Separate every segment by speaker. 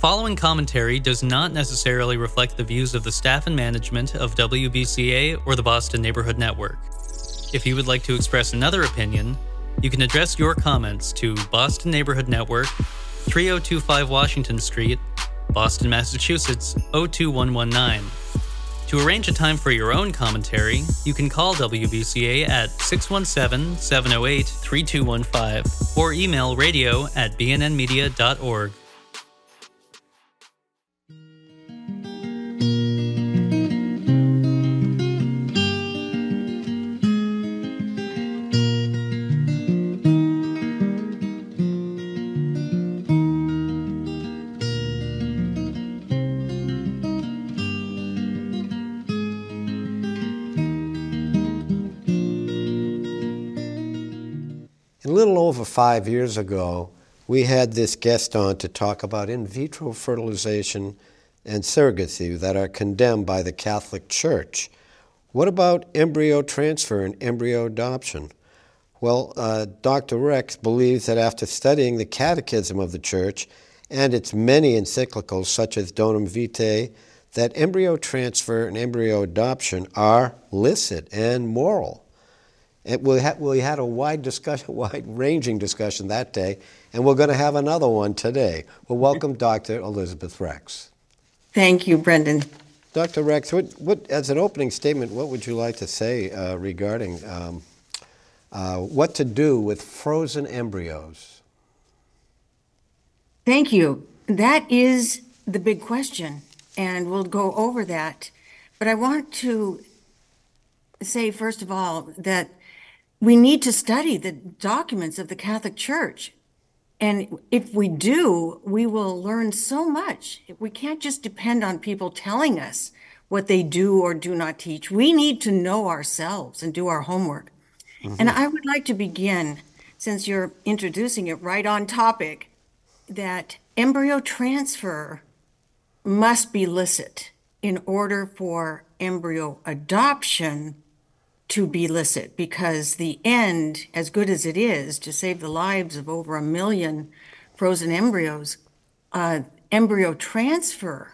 Speaker 1: following commentary does not necessarily reflect the views of the staff and management of WBCA or the Boston Neighborhood Network. If you would like to express another opinion, you can address your comments to Boston Neighborhood Network, 3025 Washington Street, Boston, Massachusetts 02119. To arrange a time for your own commentary, you can call WBCA at 617-708-3215 or email radio@bnnmedia.org.
Speaker 2: A little over 5 years ago, we had this guest on to talk about in vitro fertilization and surrogacy that are condemned by the Catholic Church. What about embryo transfer and embryo adoption? Well, Dr. Rex believes that after studying the Catechism of the Church and its many encyclicals, such as Donum Vitae, that embryo transfer and embryo adoption are licit and moral. We had a wide-ranging discussion that day, and we're going to have another one today. Well, welcome, Dr. Elizabeth Rex.
Speaker 3: Thank you, Brendan.
Speaker 2: Dr. Rex, what, as an opening statement, what would you like to say regarding what to do with frozen embryos?
Speaker 3: Thank you. That is the big question, and we'll go over that. But I want to say, first of all, that we need to study the documents of the Catholic Church. And if we do, we will learn so much. We can't just depend on people telling us what they do or do not teach. We need to know ourselves and do our homework. Mm-hmm. And I would like to begin, since you're introducing it right on topic, that embryo transfer must be licit in order for embryo adoption to be licit, because the end, as good as it is, to save the lives of over 1 million frozen embryos, embryo transfer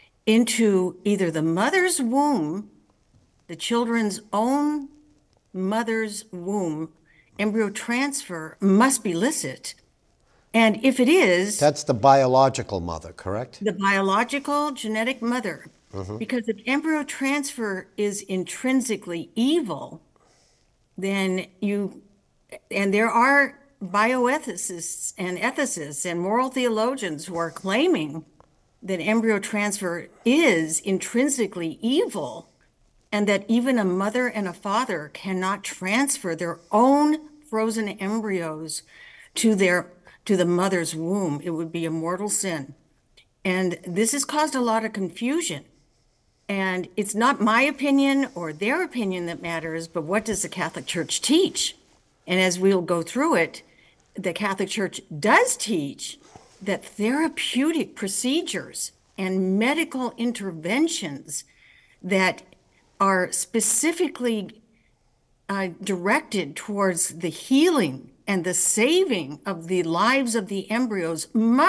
Speaker 3: into either the mother's womb, the children's own mother's womb, embryo transfer must be licit. And if it is...
Speaker 2: That's the biological mother, correct?
Speaker 3: The biological genetic mother. Mm-hmm. Because if embryo transfer is intrinsically evil, then and there are bioethicists and ethicists and moral theologians who are claiming that embryo transfer is intrinsically evil, and that even a mother and a father cannot transfer their own frozen embryos to the mother's womb. It would be a mortal sin. And this has caused a lot of confusion. And it's not my opinion or their opinion that matters, but what does the Catholic Church teach? And as we'll go through it, the Catholic Church does teach that therapeutic procedures and medical interventions that are specifically directed towards the healing and the saving of the lives of the embryos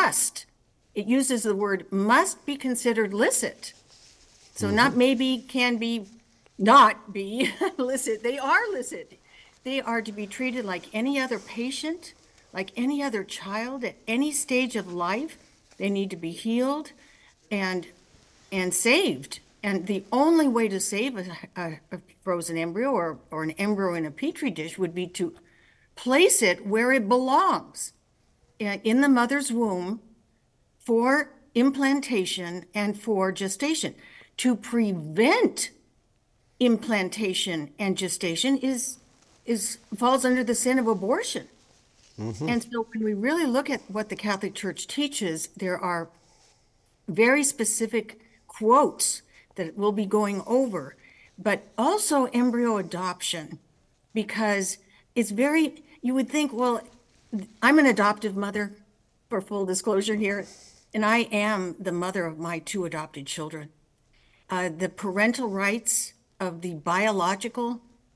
Speaker 3: it uses the word must be considered licit. So not maybe, can be, not be licit. They are licit. They are to be treated like any other patient, like any other child at any stage of life. They need to be healed and saved. And the only way to save a frozen embryo or an embryo in a petri dish would be to place it where it belongs, in the mother's womb, for implantation and for gestation. To prevent implantation and gestation falls under the sin of abortion. Mm-hmm. And so when we really look at what the Catholic Church teaches, there are very specific quotes that we'll be going over, but also embryo adoption, because it's you would think, well, I'm an adoptive mother, for full disclosure here, and I am the mother of my 2 adopted children. The parental rights of the biological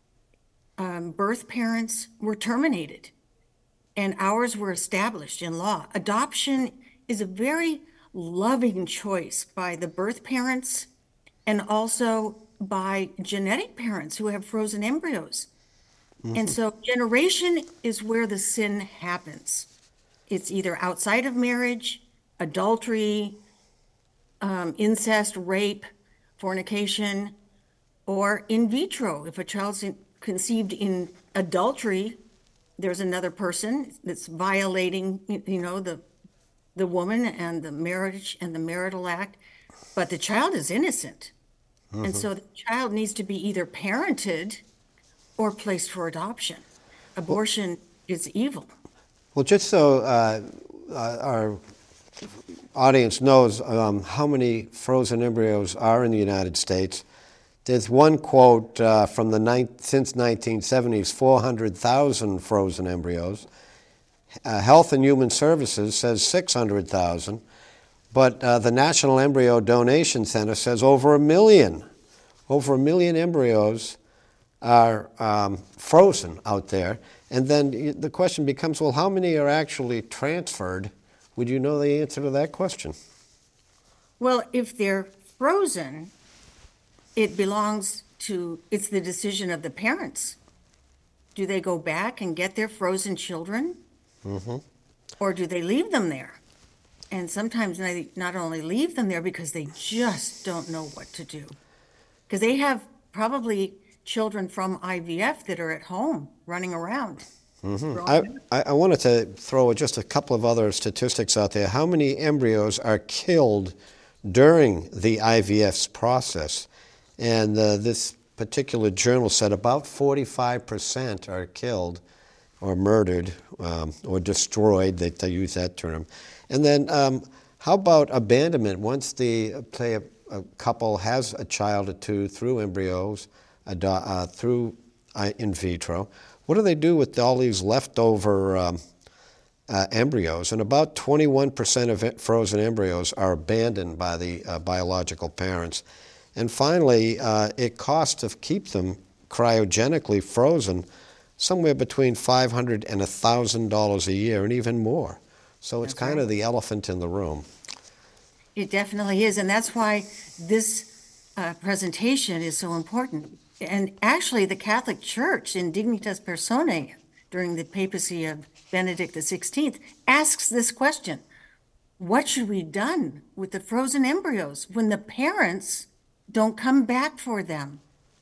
Speaker 3: birth parents were terminated, and ours were established in law. Adoption is a very loving choice by the birth parents and also by genetic parents who have frozen embryos. And so generation is where the sin happens. It's either outside of marriage, adultery, incest, rape, fornication, or in vitro. If a child's conceived in adultery, there's another person that's violating, the woman and the marriage and the marital act, but the child is innocent. And so the child needs to be either parented or placed for adoption. Abortion is evil.
Speaker 2: Well, just so our audience knows how many frozen embryos are in the United States, there's one quote from since 1970s, 400,000 frozen embryos. Health and Human Services says 600,000, but the National Embryo Donation Center says over a million. Over a million embryos are frozen out there. And then the question becomes, well, how many are actually transferred? Would you know the answer to that question?
Speaker 3: Well, if they're frozen, it's the decision of the parents. Do they go back and get their frozen children? Or do they leave them there? And sometimes they not only leave them there because they just don't know what to do. Because they have probably children from IVF that are at home running around.
Speaker 2: I wanted to throw just a couple of other statistics out there. How many embryos are killed during the IVF process? And this particular journal said about 45% are killed or murdered or destroyed, they use that term. And then how about abandonment? Once a couple has a child or two through embryos, through in vitro, what do they do with all these leftover embryos? And about 21% of frozen embryos are abandoned by the biological parents. And finally, it costs to keep them cryogenically frozen somewhere between $500 and $1,000 a year, and even more. So it's kind of the elephant in the room.
Speaker 3: It definitely is, and that's why this presentation is so important. And actually, the Catholic Church in Dignitas Personae, during the papacy of Benedict XVI, asks this question: what should be done with the frozen embryos when the parents don't come back for them?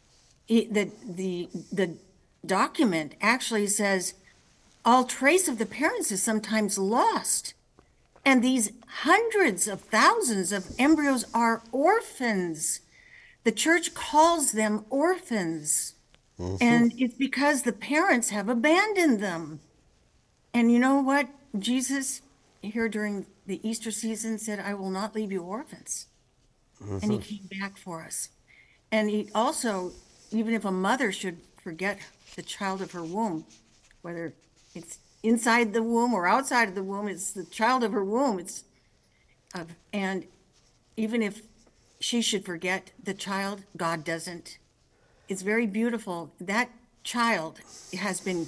Speaker 3: The document actually says all trace of the parents is sometimes lost. And these hundreds of thousands of embryos are orphans. The church calls them orphans. And it's because the parents have abandoned them. And you know what? Jesus, here during the Easter season, said, I will not leave you orphans. And he came back for us. And he also, even if a mother should forget the child of her womb, whether it's inside the womb or outside of the womb, it's the child of her womb. And even if she should forget the child, God doesn't. It's very beautiful. That child has been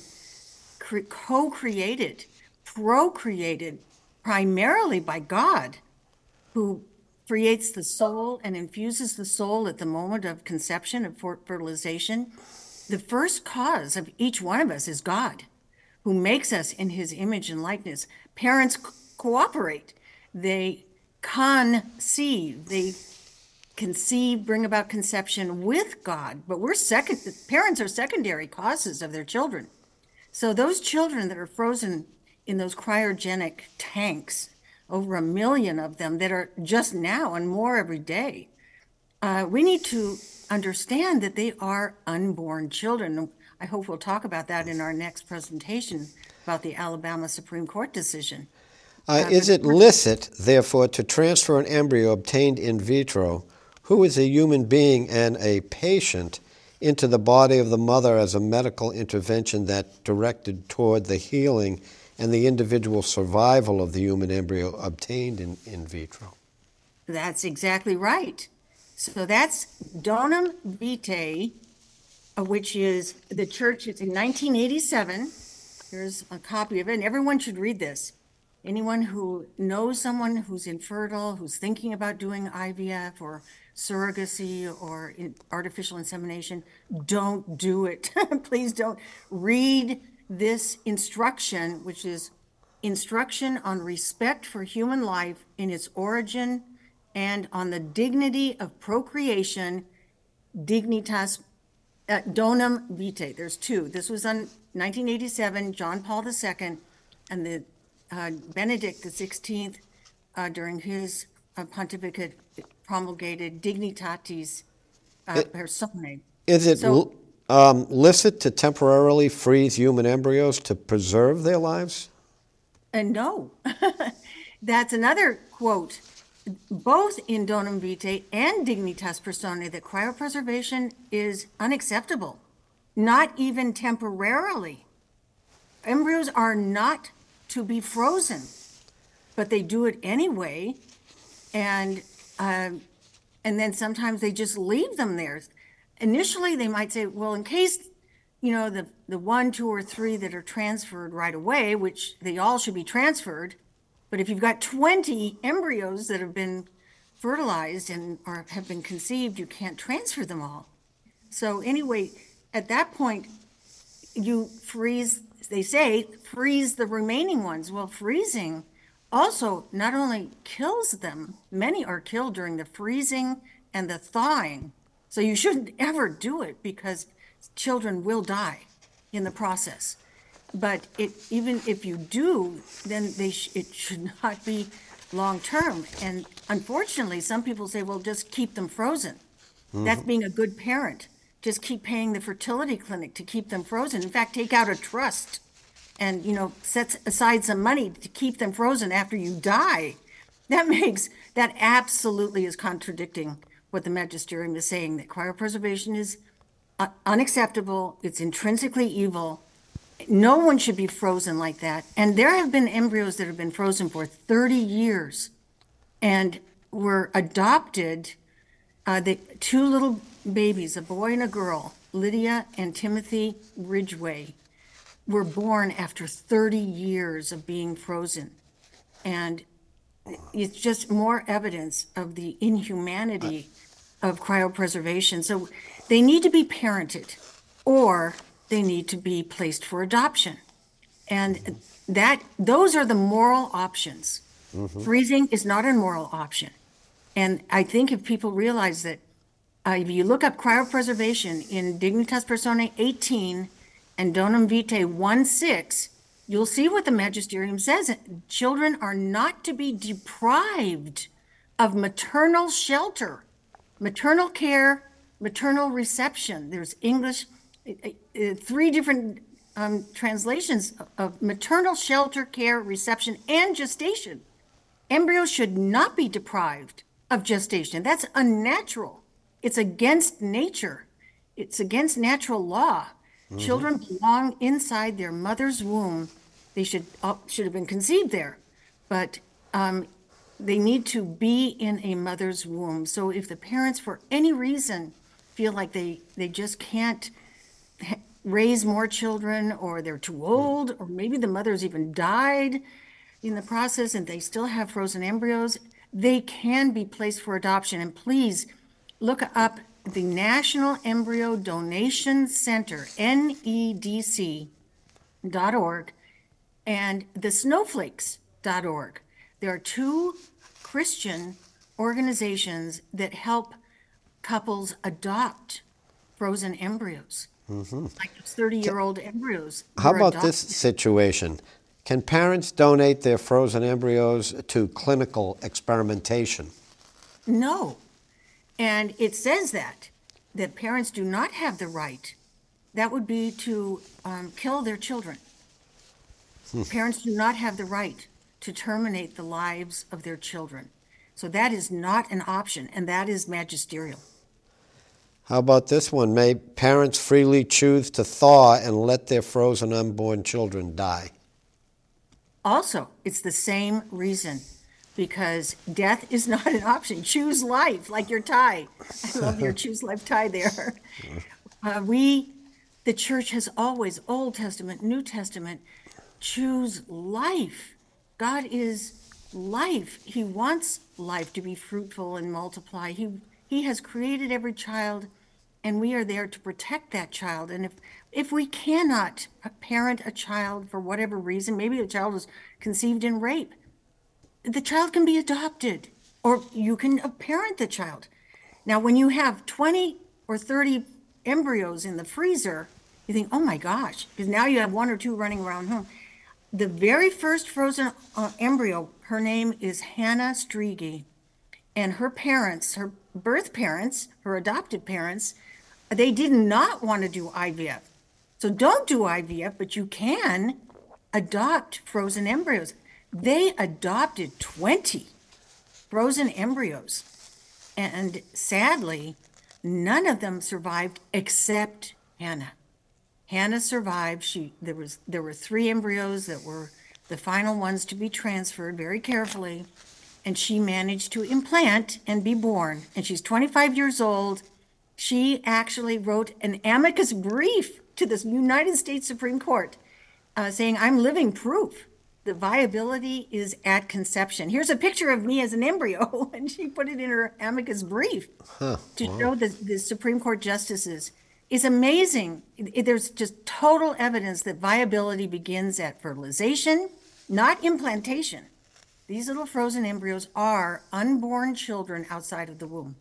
Speaker 3: co-created, procreated primarily by God, who creates the soul and infuses the soul at the moment of conception, of fertilization. The first cause of each one of us is God, who makes us in his image and likeness. Parents cooperate. They conceive. They conceive, bring about conception with God. But parents are secondary causes of their children. So those children that are frozen in those cryogenic tanks, over 1 million of them that are just now and more every day, we need to understand that they are unborn children. I hope we'll talk about that in our next presentation about the Alabama Supreme Court decision.
Speaker 2: Is it licit, therefore, to transfer an embryo obtained in vitro, who is a human being and a patient, into the body of the mother as a medical intervention that directed toward the healing and the individual survival of the human embryo obtained in vitro?
Speaker 3: That's exactly right. So that's Donum Vitae, which is the church. It's in 1987. Here's a copy of it, and everyone should read this. anyone who knows someone who's infertile, who's thinking about doing IVF or surrogacy or artificial insemination, don't do it. Please don't. Read this instruction, which is instruction on respect for human life in its origin and on the dignity of procreation, dignitas donum vitae. There's two. This was on 1987, John Paul II, and the Benedict XVI, during his pontificate, promulgated Dignitatis Personae.
Speaker 2: Is it licit to temporarily freeze human embryos to preserve their lives?
Speaker 3: And no, that's another quote, both in Donum Vitae and Dignitas Personae, that cryopreservation is unacceptable, not even temporarily. Embryos are not to be frozen, but they do it anyway, and then sometimes they just leave them there. Initially, they might say, well, in case, the 1, 2, or 3 that are transferred right away, which they all should be transferred, but if you've got 20 embryos that have been fertilized or have been conceived, you can't transfer them all. So anyway, at that point, you freeze, they say, freeze the remaining ones. Well, freezing also not only kills them, many are killed during the freezing and the thawing. So you shouldn't ever do it, because children will die in the process. But even if you do, then it should not be long term. And unfortunately, some people say, well, just keep them frozen. That's being a good parent. Just keep paying the fertility clinic to keep them frozen. In fact, take out a trust and, set aside some money to keep them frozen after you die. That absolutely is contradicting what the magisterium is saying, that cryopreservation is unacceptable. It's intrinsically evil. No one should be frozen like that. And there have been embryos that have been frozen for 30 years and were adopted. The 2 little babies, a boy and a girl, Lydia and Timothy Ridgway, were born after 30 years of being frozen. And it's just more evidence of the inhumanity of cryopreservation. So they need to be parented, or they need to be placed for adoption. And those are the moral options. Freezing is not a moral option. And I think if people realize that, if you look up cryopreservation in Dignitas Personae 18 and Donum Vitae 1:6, you'll see what the magisterium says. Children are not to be deprived of maternal shelter, maternal care, maternal reception. There's English, 3 different translations of maternal shelter, care, reception, and gestation. Embryos should not be deprived of gestation. That's unnatural. It's against nature. It's against natural law. Children belong inside their mother's womb. They should have been conceived there, but they need to be in a mother's womb. So if the parents, for any reason, feel like they just can't raise more children, or they're too old, or maybe the mother's even died in the process and they still have frozen embryos, they can be placed for adoption. And please look up the National Embryo Donation Center, NEDC.org, and the snowflakes.org. There are 2 Christian organizations that help couples adopt frozen embryos, like 30-year-old embryos.
Speaker 2: How about this situation? Can parents donate their frozen embryos to clinical experimentation?
Speaker 3: No. And it says that parents do not have the right. That would be to kill their children. Parents do not have the right to terminate the lives of their children. So that is not an option, and that is magisterial.
Speaker 2: How about this one? May parents freely choose to thaw and let their frozen unborn children die?
Speaker 3: Also, it's the same reason, because death is not an option. Choose life, like your tie. I love your choose life tie there. The church has always, Old Testament, New Testament, choose life. God is life. He wants life to be fruitful and multiply. He has created every child, and we are there to protect that child. And if we cannot parent a child for whatever reason, maybe the child was conceived in rape, the child can be adopted, or you can parent the child. Now, when you have 20 or 30 embryos in the freezer, you think, oh my gosh, because now you have one or two running around home. The very first frozen embryo, her name is Hannah Strigi, and her parents, her birth parents, her adopted parents, they did not want to do IVF. So don't do IVF, but you can adopt frozen embryos. They adopted 20 frozen embryos, and sadly, none of them survived except Hannah. Hannah survived. There were 3 embryos that were the final ones to be transferred very carefully, and she managed to implant and be born. And she's 25 years old. She actually wrote an amicus brief to the United States Supreme Court saying, I'm living proof the viability is at conception. Here's a picture of me as an embryo, and she put it in her amicus brief to show the Supreme Court justices. It's amazing. There's just total evidence that viability begins at fertilization, not implantation. These little frozen embryos are unborn children outside of the womb.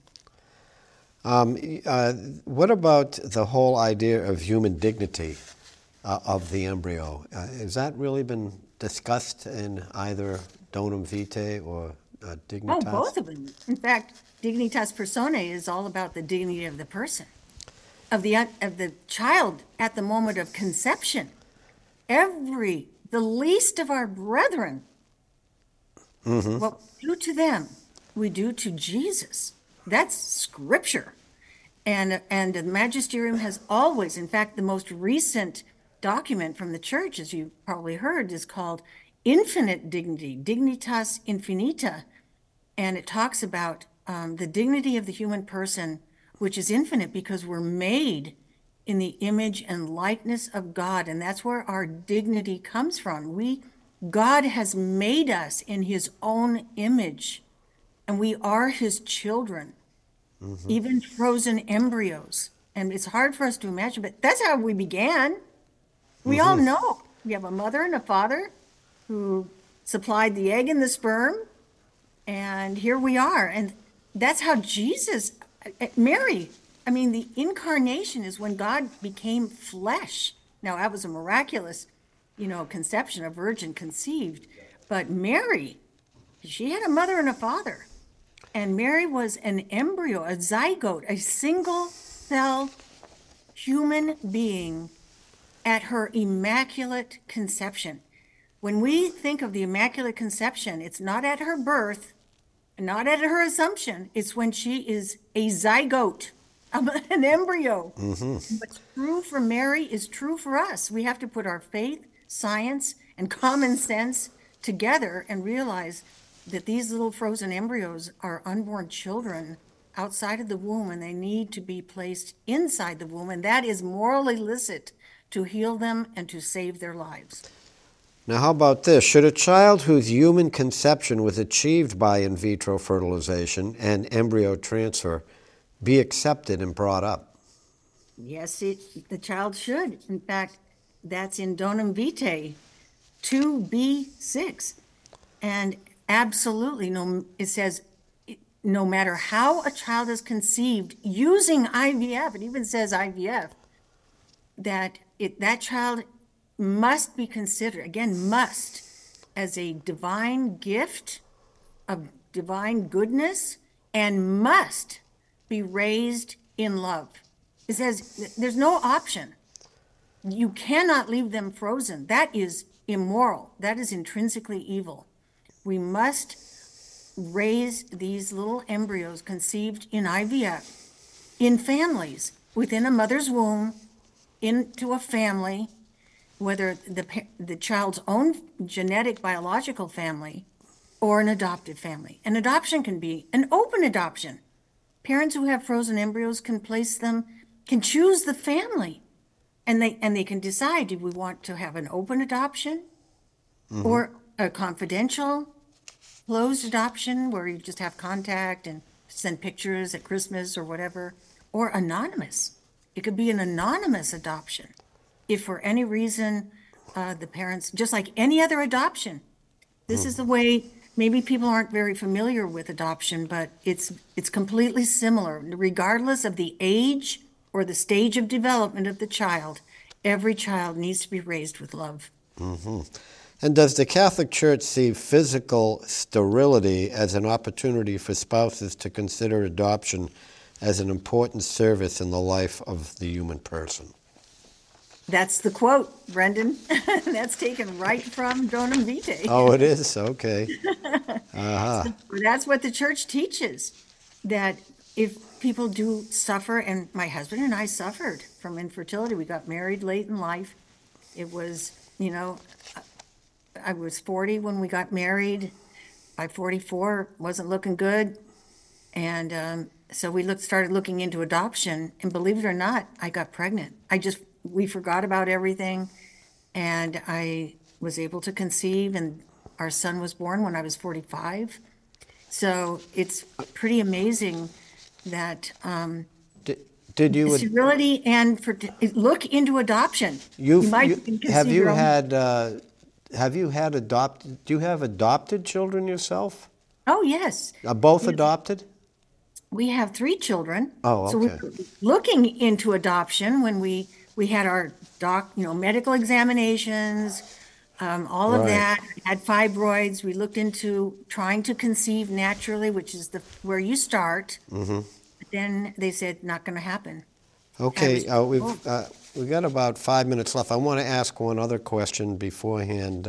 Speaker 2: What about the whole idea of human dignity of the embryo? Has that really been discussed in either Donum Vitae or Dignitas?
Speaker 3: Oh, both of them. In fact, Dignitas Personae is all about the dignity of the person, of the child at the moment of conception. The least of our brethren, what we do to them, we do to Jesus. That's scripture. And the magisterium has always, in fact, the most recent document from the church, as you probably heard, is called Infinite Dignity, Dignitas Infinita. And it talks about the dignity of the human person, which is infinite because we're made in the image and likeness of God. And that's where our dignity comes from. God has made us in his own image, and we are his children, even frozen embryos. And it's hard for us to imagine, but that's how we began. We all know we have a mother and a father who supplied the egg and the sperm, and here we are. And that's how Mary, the incarnation is when God became flesh. Now, that was a miraculous, conception, a virgin conceived. But Mary, she had a mother and a father. And Mary was an embryo, a zygote, a single cell human being at her immaculate conception. When we think of the Immaculate Conception, it's not at her birth, not at her assumption, it's when she is a zygote, an embryo. What's true for Mary is true for us. We have to put our faith, science, and common sense together and realize that these little frozen embryos are unborn children outside of the womb, and they need to be placed inside the womb, and that is morally licit to heal them and to save their lives.
Speaker 2: Now, how about this? Should a child whose human conception was achieved by in vitro fertilization and embryo transfer be accepted and brought up?
Speaker 3: Yes, the child should. In fact, that's in Donum Vitae 2b6. And absolutely, it says, no matter how a child is conceived using IVF, it even says IVF, that that child must be considered, again, must, as a divine gift of divine goodness, and must be raised in love. It says there's no option. You cannot leave them frozen. That is immoral. That is intrinsically evil. We must raise these little embryos conceived in IVF in families, within a mother's womb, into a family, whether the child's own genetic biological family or an adopted family. An adoption can be an open adoption. Parents who have frozen embryos can choose the family, and they can decide, do we want to have an open adoption or a confidential, closed adoption where you just have contact and send pictures at Christmas or whatever, or anonymous. It could be an anonymous adoption. If for any reason the parents, just like any other adoption, this is the way, maybe people aren't very familiar with adoption, but it's completely similar. Regardless of the age or the stage of development of the child, every child needs to be raised with love.
Speaker 2: And does the Catholic Church see physical sterility as an opportunity for spouses to consider adoption as an important service in the life of the human person?
Speaker 3: That's the quote, Brendan. That's taken right from Donum Vitae.
Speaker 2: Oh, it is? Okay.
Speaker 3: That's what the church teaches, that if people do suffer, and my husband and I suffered from infertility. We got married late in life. It was, I was 40 when we got married. By 44, wasn't looking good. And so we started looking into adoption, and believe it or not, I got pregnant. We forgot about everything, and I was able to conceive, and our son was born when I was 45. So it's pretty amazing that
Speaker 2: Did you
Speaker 3: sterility and look into adoption. Do
Speaker 2: you have adopted children yourself?
Speaker 3: Oh, yes.
Speaker 2: Both adopted?
Speaker 3: We have 3 children.
Speaker 2: Oh, okay.
Speaker 3: So we were looking into adoption when we had our medical examinations, all of that. I had fibroids. We looked into trying to conceive naturally, which is where you start. Mm-hmm. But then they said, not going to happen.
Speaker 2: Okay, we've got about 5 minutes left. I want to ask one other question beforehand,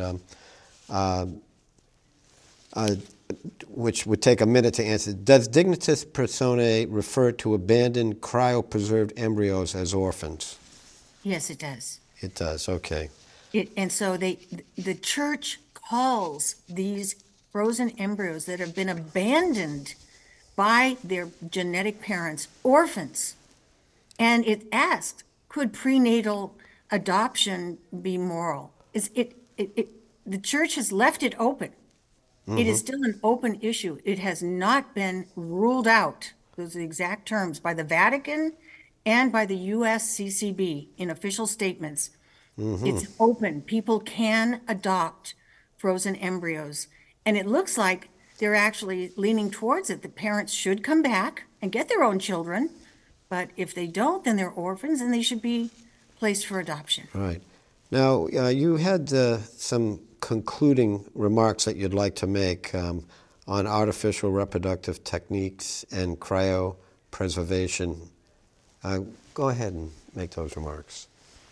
Speaker 2: which would take a minute to answer. Does Dignitas Personae refer to abandoned cryopreserved embryos as orphans?
Speaker 3: Yes, it does.
Speaker 2: It does, okay.
Speaker 3: And so the church calls these frozen embryos that have been abandoned by their genetic parents orphans. And it asked, could prenatal adoption be moral? The church has left it open. Mm-hmm. It is still an open issue. It has not been ruled out, those are the exact terms, by the Vatican and by the USCCB in official statements. Mm-hmm. It's open. People can adopt frozen embryos. And it looks like they're actually leaning towards it. The parents should come back and get their own children. But if they don't, then they're orphans and they should be placed for adoption.
Speaker 2: Right. Now, you had some concluding remarks that you'd like to make on artificial reproductive techniques and cryopreservation. Go ahead and make those remarks.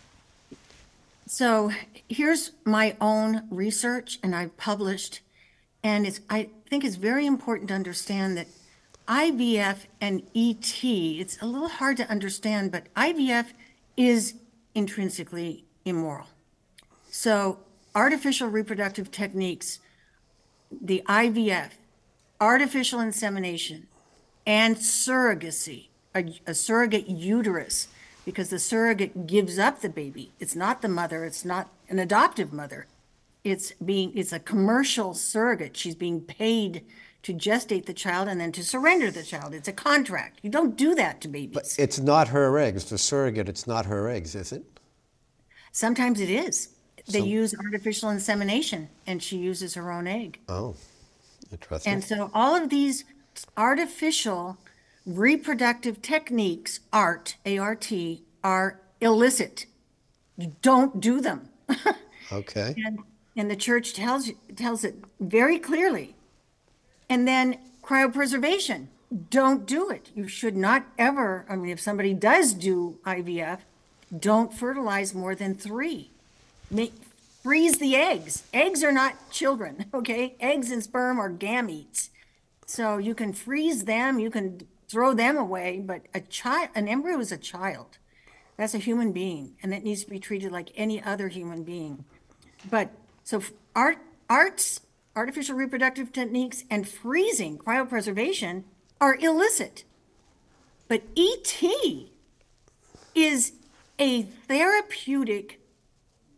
Speaker 3: So here's my own research, and I've published, and I think it's very important to understand that IVF and ET, it's a little hard to understand, but IVF is intrinsically immoral. So artificial reproductive techniques, the IVF, artificial insemination, and surrogacy, a surrogate uterus, because the surrogate gives up the baby. It's not the mother, it's not an adoptive mother. It's a commercial surrogate. She's being paid to gestate the child and then to surrender the child. It's a contract. You don't do that to babies.
Speaker 2: But it's not her eggs. The surrogate, it's not her eggs, is it?
Speaker 3: Sometimes it is. They use artificial insemination, and she uses her own egg.
Speaker 2: Oh, interesting.
Speaker 3: And so all of these artificial reproductive techniques, A-R-T, are illicit. You don't do them.
Speaker 2: Okay.
Speaker 3: And the church tells it very clearly. And then cryopreservation, don't do it. You should not ever, if somebody does do IVF, don't fertilize more than 3. Freeze the eggs. Eggs are not children, okay? Eggs and sperm are gametes. So you can freeze them, you can throw them away, but an embryo is a child. That's a human being, and it needs to be treated like any other human being. But so artificial reproductive techniques and freezing, cryopreservation, are illicit. But ET is a therapeutic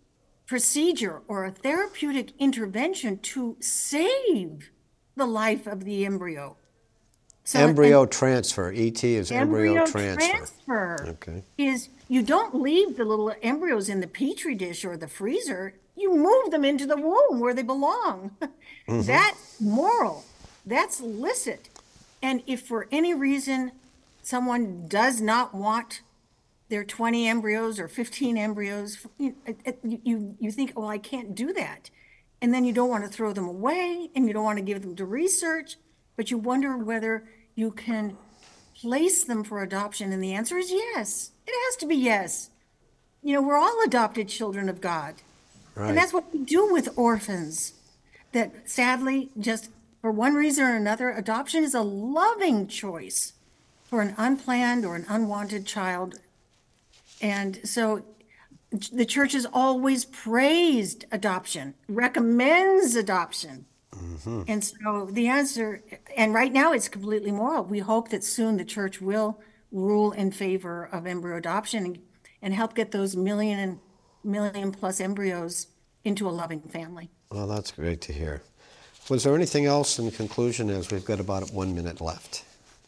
Speaker 3: procedure or a therapeutic intervention to save the life of the embryo. So
Speaker 2: embryo transfer. ET is embryo transfer.
Speaker 3: Okay. Is you don't leave the little embryos in the petri dish or the freezer. You move them into the womb where they belong. Mm-hmm. That's moral. That's licit. And if for any reason someone does not want their 20 embryos or 15 embryos, you think, well, I can't do that. And then you don't want to throw them away and you don't want to give them to research, but you wonder whether you can place them for adoption. And the answer is yes. It has to be yes. We're all adopted children of God. Right. And that's what we do with orphans. That sadly, just for one reason or another, adoption is a loving choice for an unplanned or an unwanted child. And so the church has always praised adoption, recommends adoption. Mm-hmm. And so the answer, and right now it's completely moral. We hope that soon the church will rule in favor of embryo adoption and help get those million plus embryos into a loving family.
Speaker 2: Well, that's great to hear. Was there anything else in conclusion, as we've got about 1 minute left?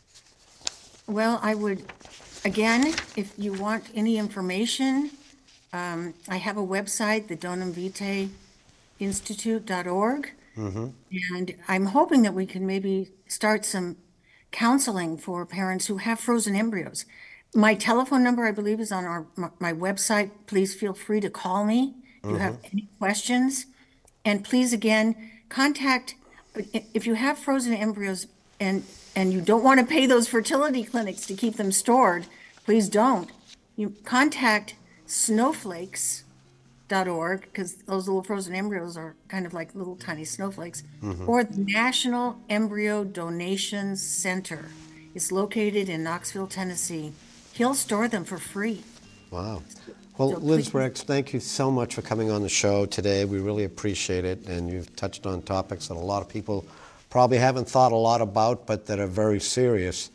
Speaker 3: Well, I would, again, if you want any information, I have a website, the Donum Vitae Institute.org. Mm-hmm. And I'm hoping that we can maybe start some counseling for parents who have frozen embryos. My telephone number, I believe, is on my website. Please feel free to call me if you have any questions. And please, again, contact, if you have frozen embryos and you don't want to pay those fertility clinics to keep them stored, please don't. You contact snowflakes.org, because those little frozen embryos are kind of like little tiny snowflakes, or the National Embryo Donation Center. It's located in Knoxville, Tennessee. He'll store them for free.
Speaker 2: Wow. Well, Liz Rex, thank you so much for coming on the show today. We really appreciate it, and you've touched on topics that a lot of people probably haven't thought a lot about, but that are very serious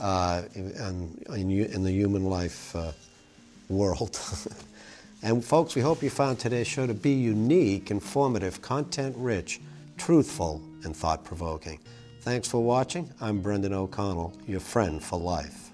Speaker 2: in the human life world. And folks, we hope you found today's show to be unique, informative, content-rich, truthful, and thought-provoking. Thanks for watching. I'm Brendan O'Connell, your friend for life.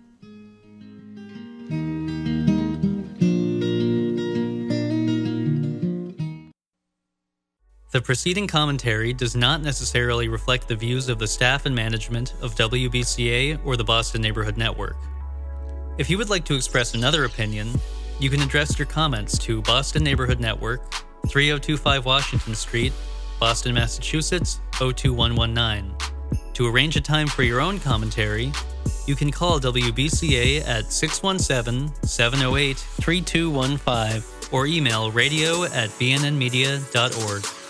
Speaker 1: The preceding commentary does not necessarily reflect the views of the staff and management of WBCA or the Boston Neighborhood Network. If you would like to express another opinion, you can address your comments to Boston Neighborhood Network, 3025 Washington Street, Boston, Massachusetts, 02119. To arrange a time for your own commentary, you can call WBCA at 617-708-3215 or email radio@bnnmedia.org.